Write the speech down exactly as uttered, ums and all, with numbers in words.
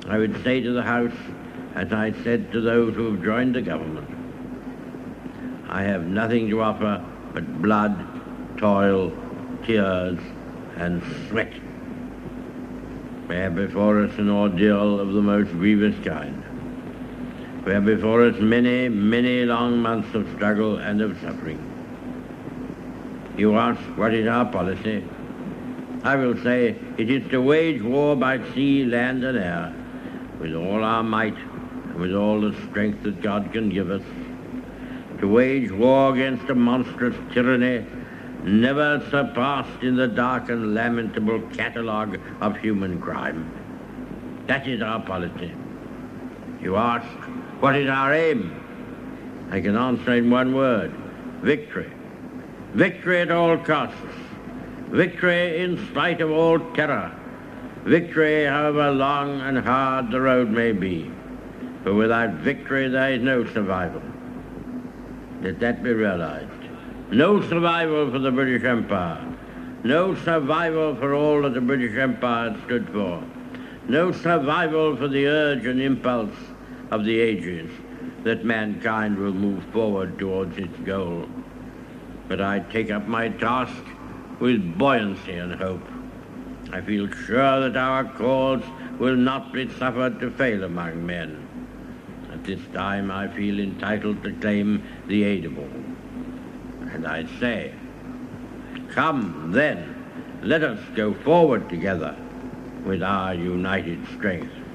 I would say to the House, as I said to those who have joined the government, I have nothing to offer but blood, toil, tears, and sweat. We have before us an ordeal of the most grievous kind. We have before us many, many long months of struggle and of suffering. You ask, what is our policy? I will say, it is to wage war by sea, land, and air, with all our might and with all the strength that God can give us, to wage war against a monstrous tyranny never surpassed in the dark and lamentable catalogue of human crime. That is our policy. You ask, what is our aim? I can answer in one word, victory. Victory at all costs. Victory in spite of all terror. Victory however long and hard the road may be. For without victory there is no survival. Let that be realized. No survival for the British Empire. No survival for all that the British Empire stood for. No survival for the urge and impulse of the ages that mankind will move forward towards its goal. But I take up my task with buoyancy and hope. I feel sure that our cause will not be suffered to fail among men. At this time I feel entitled to claim the aid of all. And I say, come then, let us go forward together with our united strength.